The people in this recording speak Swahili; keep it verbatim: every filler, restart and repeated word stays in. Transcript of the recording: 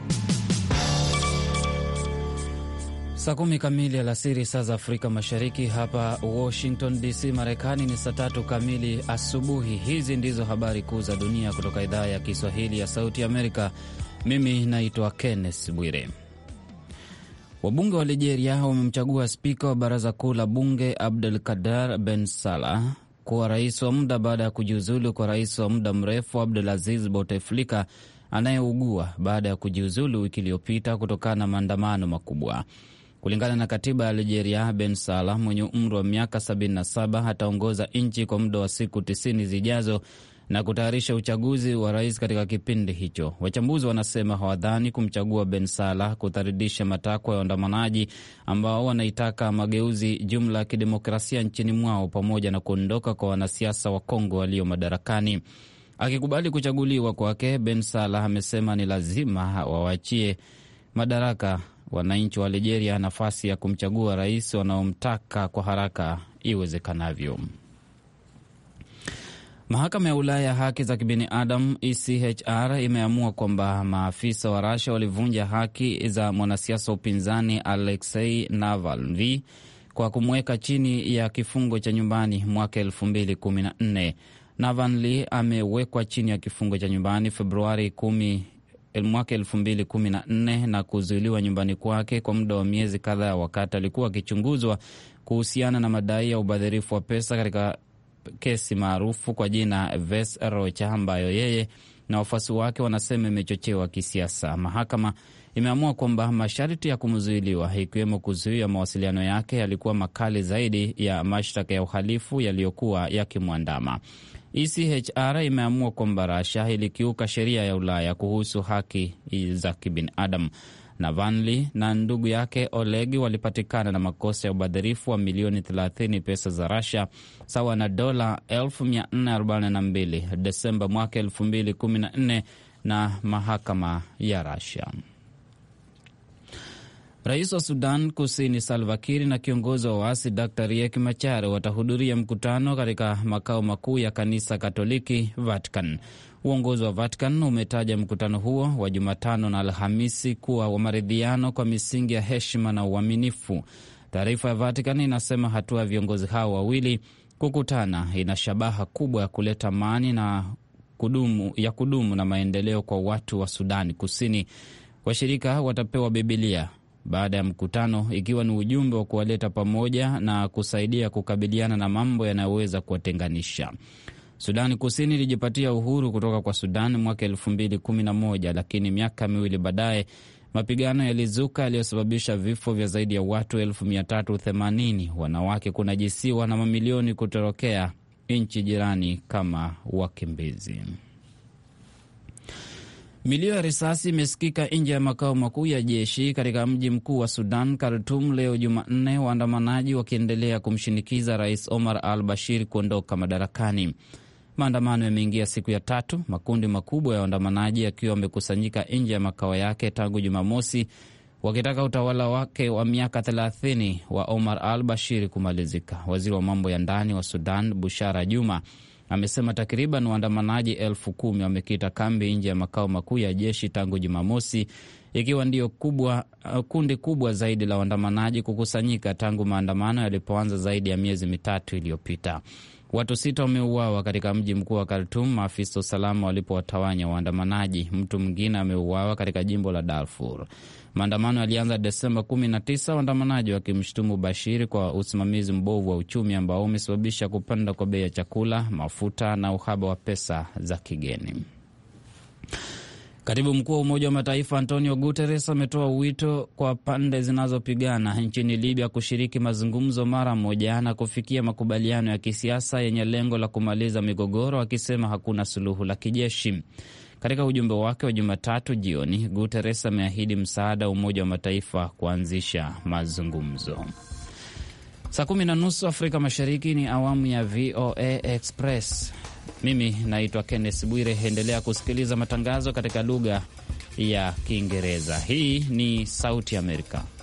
Saa kumi kamili alasiri saa za Afrika Mashariki. Hapa Washington D C Marekani ni saa tatu kamili asubuhi. Hizi ndizo habari kuu za dunia kutoka idhaa ya Kiswahili ya Sauti Amerika. Mimi naitwa Kenneth Bwire. Wabunge wa Algeria wamemchagua spika wa baraza kuu la bunge Abdelkader Ben Salah kuwa rais wa muda baada ya kujiuzulu kwa rais wa muda mrefu Abdelaziz Bouteflika anayeugua baada ya kujiuzulu wiki iliyopita kutokana na maandamano makubwa. Kulingana na katiba ya Algeria, Ben Salah mwenye umri wa miaka sabini na saba ataongoza nchi kwa muda wa siku tisini zijazo na kutayarisha uchaguzi wa rais katika kipindi hicho. Wachambuzi wanasema hawadhani kumchagua Ben Salah kutaridisha matakwa ya waandamanaji ambao wanaitaka mageuzi jumla ya kidemokrasia nchini mwao pamoja na kuondoka kwa wanasiasa wa Kongo walio madarakani. Akikubali kuchaguliwa kwake, Ben Salah amesema ni lazima wawachie madaraka wananchi wa Algeria nafasi ya kumchagua rais wanaomtaka kwa haraka iwezekanavyo. Mahakama ya Ulaya ya haki za kibinadamu E C H R imeamua kwamba maafisa wa Russia walivunja haki za mwanasiasa wa upinzani Alexei Navalny kwa kumweka chini ya kifungo cha nyumbani mwaka elfu mbili kumi na nne. Navalny amewekwa chini ya kifungo cha nyumbani Februari kumi mwaka elfu mbili kumi na nne na kuzuiliwa nyumbani kwake kwa muda wa miezi kadhaa wakati alikuwa akichunguzwa kuhusiana na madai ya ubadhirifu wa pesa katika kesi maarufu kwa jina Ves Rocha ambayo yeye na wafuasi wake wanasema imechochewa kisiasa. Mahakama imeamua kwamba masharti ya kumzuiliwa, ikiwemo kuzuia mawasiliano yake, yalikuwa makali zaidi ya mashtaka ya uhalifu yaliyokuwa yakimwandama. E C H R imeamua kwamba Russia ilikiuka sheria ya Ulaya kuhusu haki za kibinadamu. Navalny na ndugu yake Oleg walipatikana na makosa ya ubadhirifu wa milioni thelathini pesa za Russia sawa na dola elfu mia nne arobaini na mbili Desemba mwaka elfu mbili kumi na nne na mahakama ya Russia. Rais wa Sudan Kusini Salva Kiir na kiongozi wa waasi Daktari Riek Machar watahudhuria mkutano katika makao makuu ya kanisa Katoliki Vatican. Uongozi wa Vatican umetaja mkutano huo wa Jumatano na Alhamisi kuwa wa maridhiano kwa misingi ya heshima na uaminifu. Taarifa ya Vatican inasema hatua ya viongozi hao wawili kukutana ina shabaha kubwa ya kuleta amani na kudumu, ya kudumu na maendeleo kwa watu wa Sudani Kusini. Washirika watapewa Biblia baada ya mkutano, ikiwa ni ujumbe wa kuwaleta pamoja na kusaidia kukabiliana na mambo yanayoweza kuwatenganisha. Sudani Kusini ilijipatia uhuru kutoka kwa Sudan mwaka elfu mbili kumi na moja, lakini miaka miwili baadaye mapigano yalizuka yaliyosababisha vifo vya zaidi ya watu elfu mia tatu themanini, wanawake kunajisiwa na mamilioni kutorokea nchi jirani kama wakimbizi. Milio ya risasi imesikika nje ya makao makuu ya jeshi katika mji mkuu wa Sudan, Khartoum, leo Jumanne, waandamanaji wakiendelea kumshinikiza Rais Omar al-Bashir kuondoka madarakani. Maandamano yameingia siku ya tatu, makundi makubwa ya waandamanaji yakiwa wamekusanyika nje ya makao yake tangu Jumamosi, wakitaka utawala wake wa miaka thelathini wa Omar al-Bashir kumalizika. Waziri wa mambo ya ndani wa Sudan, Bushara Juma, amesema takriban waandamanaji elfu kumi wamekita kambi nje ya makao makuu ya jeshi tangu Jumamosi, ikiwa ndio kubwa, kundi kubwa zaidi la waandamanaji kukusanyika tangu maandamano yalipoanza zaidi ya miezi mitatu iliyopita. Watu sita wameuawa katika mji mkuu wa Khartoum, maafisa usalama walipowatawanya waandamanaji. Mtu mwingine ameuawa katika jimbo la Darfur. Maandamano yalianza Desemba kumi na tisa, waandamanaji wakimshutumu Bashir kwa usimamizi mbovu wa uchumi ambao umesababisha kupanda kwa bei ya chakula, mafuta na uhaba wa pesa za kigeni. Katibu mkuu wa Umoja wa Mataifa Antonio Guterres ametoa wito kwa pande zinazopigana nchini Libya kushiriki mazungumzo mara moja na kufikia makubaliano ya kisiasa yenye lengo la kumaliza migogoro, akisema hakuna suluhu la kijeshi. Katika ujumbe wake wa Jumatatu jioni, Guterres ameahidi msaada wa Umoja wa Mataifa kuanzisha mazungumzo. Saa kumi na nusu Afrika Mashariki ni awamu ya V O A Express. Mimi naitwa Kenneth Bwire. Endelea kusikiliza matangazo katika lugha ya Kiingereza. Hii ni Sauti Amerika.